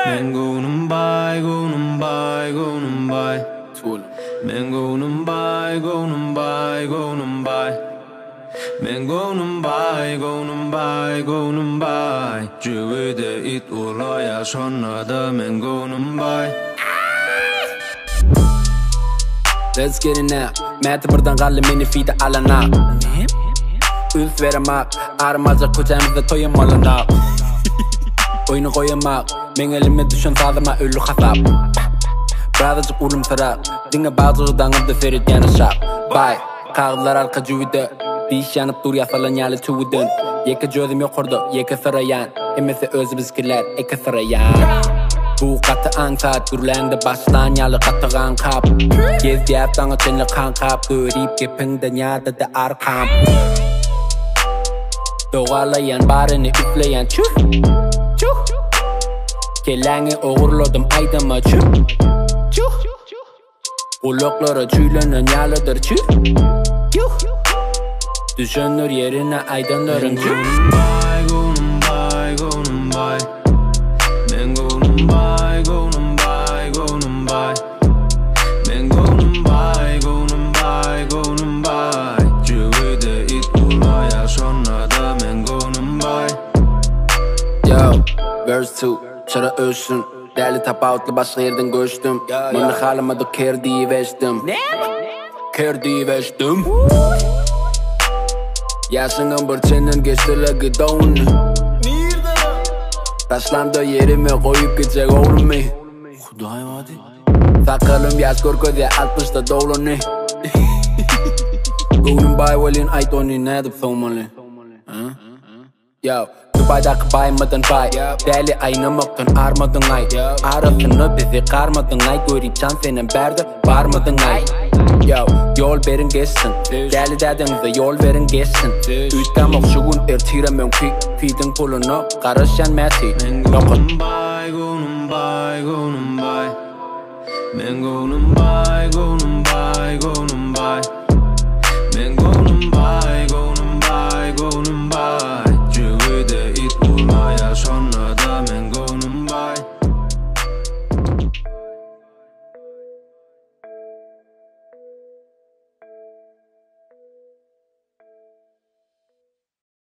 Men gonum bay, gonum bay, gonum bay. Men gonum bay, gonum bay, gonum bay. Men gonum bay, gonum bay, gonum bay. Cüvede it olaya sonra da men gonum bay. Let's get it now. Mäti buradan kalli meni fide alana. Üf veremek, armaca kucağımızda toyamalınak. Oyunu koyamak, men elime düşen sadıma ölü hasap. Birazcık ulum sırak, dinle bazıdan da ferit yanışak. Bay, kağıtlar arka cüvide. Diş yanıp dur yasalan yalı çuvidin. Yeke gözüm yokurdu, yeke sırayan. Emesi özü bizkiler, eke sırayan. Bu katı ansat, gürlendi başlan yalı katıgan kap. Gezdi yaptan ötenli kan kap. Dörip gepinde nyada da arkam. Doğalayan barını üfleyen çüf. Çuh. Kellangi oğurladım aydıma çüf. Çuh. Kulaklara çüylenen yalıdır çüf. Yuh. Düşünür yerine aydınların çüf. Gonum bay, gonum bay. Men gonum bay, gonum bay, gonum bay. Men gonum bay, gonum bay, gonum bay. Cüvede it olaya sonra da men gonum bay. Yo, verse 2, şara ölsün. Değerli tapavutlu başka yerden göçtüm. Bana halıma da ker diyiveştim. Ker diyiveştim. Yaşının bir çenen geçtiler doğunu. Taşlandı yerime koyup gidecek oğlum. Huday hadi. Sakalım yaş korkuda 60'da dolanı. Gonum bay velin aytoni ne edip soğumalı. Yo, Dubai'daki baymadın bay. Deli aynamaktan armadın ay. Arasını bizi karmadın ay. Görüp can senin berdi varmadın ay. Yo, yol verin geçsin. Deli dedinize yol verin geçsin. Üstten okşuğun ertiremem ki. Fidin pulunu karışan meti. Men gonum bay, gonum bay, gonum bay. Men gonum bay, gonum bay, gonum bay. Men gonum bay, gonum bay, gonum bay. Cüvede it olaya sonra